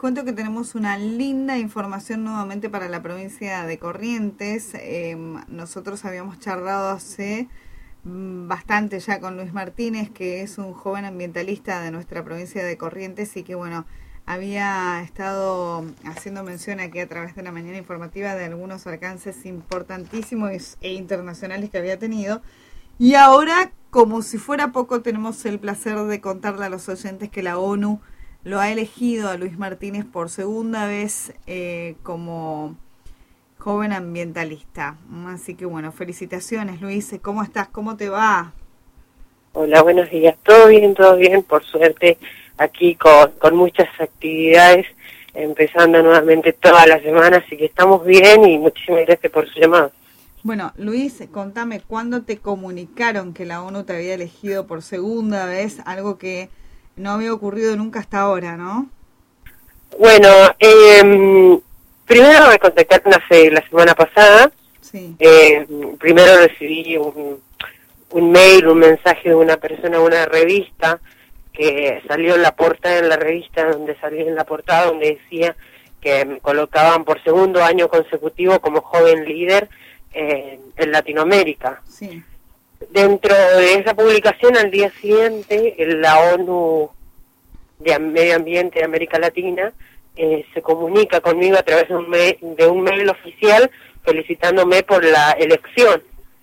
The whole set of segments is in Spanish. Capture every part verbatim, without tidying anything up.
cuento que tenemos una linda información nuevamente para la provincia de Corrientes. Eh, nosotros habíamos charlado hace bastante ya con Luis Martínez, que es un joven ambientalista de nuestra provincia de Corrientes y que, bueno, había estado haciendo mención aquí a través de la mañana informativa de algunos alcances importantísimos e internacionales que había tenido. Y ahora, como si fuera poco, tenemos el placer de contarle a los oyentes que la ONU lo ha elegido a Luis Martínez por segunda vez eh, como joven ambientalista. Así que bueno, felicitaciones, Luis. ¿Cómo estás? ¿Cómo te va? Hola, buenos días. Todo bien, todo bien, por suerte, aquí con, con muchas actividades, empezando nuevamente toda la semana, así que estamos bien y muchísimas gracias por su llamado. Bueno, Luis, contame, ¿cuándo te comunicaron que la ONU te había elegido por segunda vez? Algo que no había ocurrido nunca hasta ahora, ¿no? Bueno, eh, primero me contactaron hace la semana pasada. Sí. Eh, primero recibí un, un mail, un mensaje de una persona, una revista, que salió en la portada, en la revista donde salió en la portada, donde decía que me colocaban por segundo año consecutivo como joven líder eh, en Latinoamérica. Sí. Dentro de esa publicación, al día siguiente, la ONU de Medio Ambiente de América Latina eh, se comunica conmigo a través de un, mail, de un mail oficial felicitándome por la elección.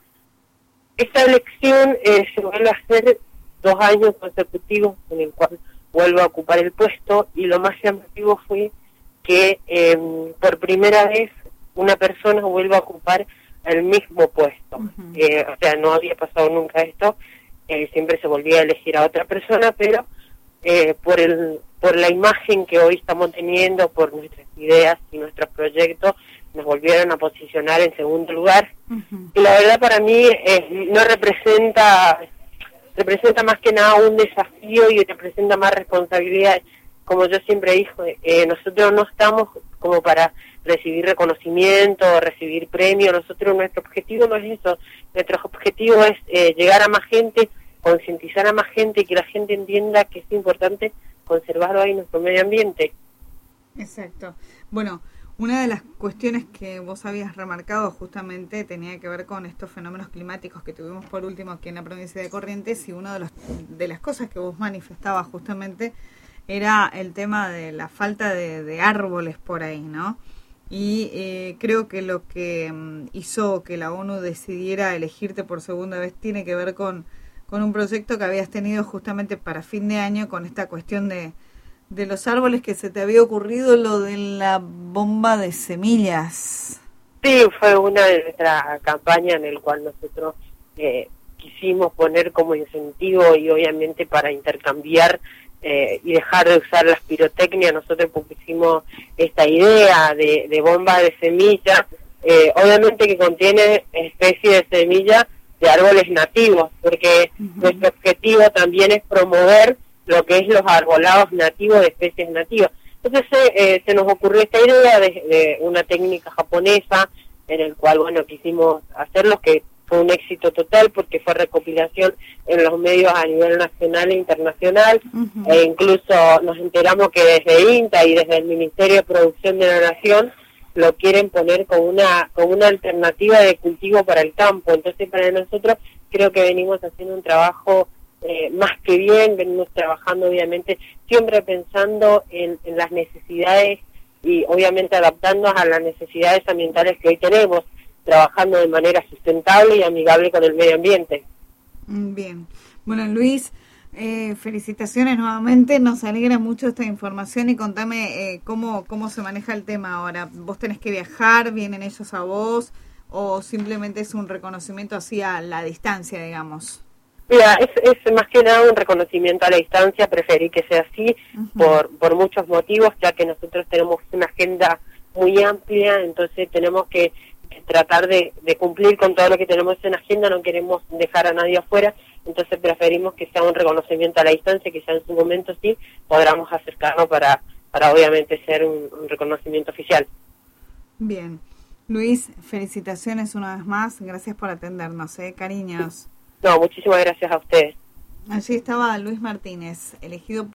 Esta elección eh, se vuelve a hacer dos años consecutivos en el cual vuelvo a ocupar el puesto, y lo más llamativo fue que eh, por primera vez una persona vuelve a ocupar el mismo puesto. Uh-huh. eh, o sea, no había pasado nunca esto, eh, siempre se volvía a elegir a otra persona, pero eh, por el por la imagen que hoy estamos teniendo, por nuestras ideas y nuestros proyectos, nos volvieron a posicionar en segundo lugar. Uh-huh. Y la verdad para mí eh, no representa representa más que nada un desafío y representa más responsabilidad. Como yo siempre digo, eh, nosotros no estamos como para recibir reconocimiento o recibir premio. Nosotros, nuestro objetivo no es eso. Nuestro objetivo es eh, llegar a más gente, concientizar a más gente y que la gente entienda que es importante conservar hoy nuestro medio ambiente. Exacto. Bueno, una de las cuestiones que vos habías remarcado justamente tenía que ver con estos fenómenos climáticos que tuvimos por último aquí en la provincia de Corrientes, y una de, los, de las cosas que vos manifestabas justamente era el tema de la falta de, de árboles por ahí, ¿no? Y eh, creo que lo que um, hizo que la ONU decidiera elegirte por segunda vez tiene que ver con, con un proyecto que habías tenido justamente para fin de año, con esta cuestión de de los árboles, que se te había ocurrido lo de la bomba de semillas. Sí, fue una de nuestras campañas en el cual nosotros eh, quisimos poner como incentivo y obviamente para intercambiar eh, y dejar de usar las pirotecnias. Nosotros pusimos esta idea de, de bomba de semillas, eh, obviamente que contiene especies de semillas de árboles nativos, porque uh-huh. nuestro objetivo también es promover lo que es los arbolados nativos de especies nativas. Entonces eh, se nos ocurrió esta idea de, de una técnica japonesa en el cual, bueno, quisimos hacerlo, que fue un éxito total porque fue recopilación en los medios a nivel nacional e internacional. Uh-huh. E incluso nos enteramos que desde INTA y desde el Ministerio de Producción de la Nación lo quieren poner como una como una alternativa de cultivo para el campo. Entonces para nosotros creo que venimos haciendo un trabajo Eh, más que bien, venimos trabajando obviamente siempre pensando en, en las necesidades y obviamente adaptándonos a las necesidades ambientales que hoy tenemos, trabajando de manera sustentable y amigable con el medio ambiente. Bien, bueno, Luis, eh, felicitaciones nuevamente, nos alegra mucho esta información y contame eh, cómo, cómo se maneja el tema ahora. ¿Vos tenés que viajar, vienen ellos a vos o simplemente es un reconocimiento así a la distancia, digamos? Mira, es, es más que nada un reconocimiento a la distancia, preferí que sea así, uh-huh. por, por muchos motivos, ya que nosotros tenemos una agenda muy amplia, entonces tenemos que, que tratar de, de cumplir con todo lo que tenemos en agenda, no queremos dejar a nadie afuera, entonces preferimos que sea un reconocimiento a la distancia, que sea en su momento sí, podamos acercarnos para, para obviamente ser un, un reconocimiento oficial. Bien. Luis, felicitaciones una vez más, gracias por atendernos, ¿eh? Cariños. No, muchísimas gracias a ustedes. Allí estaba Luis Martínez, elegido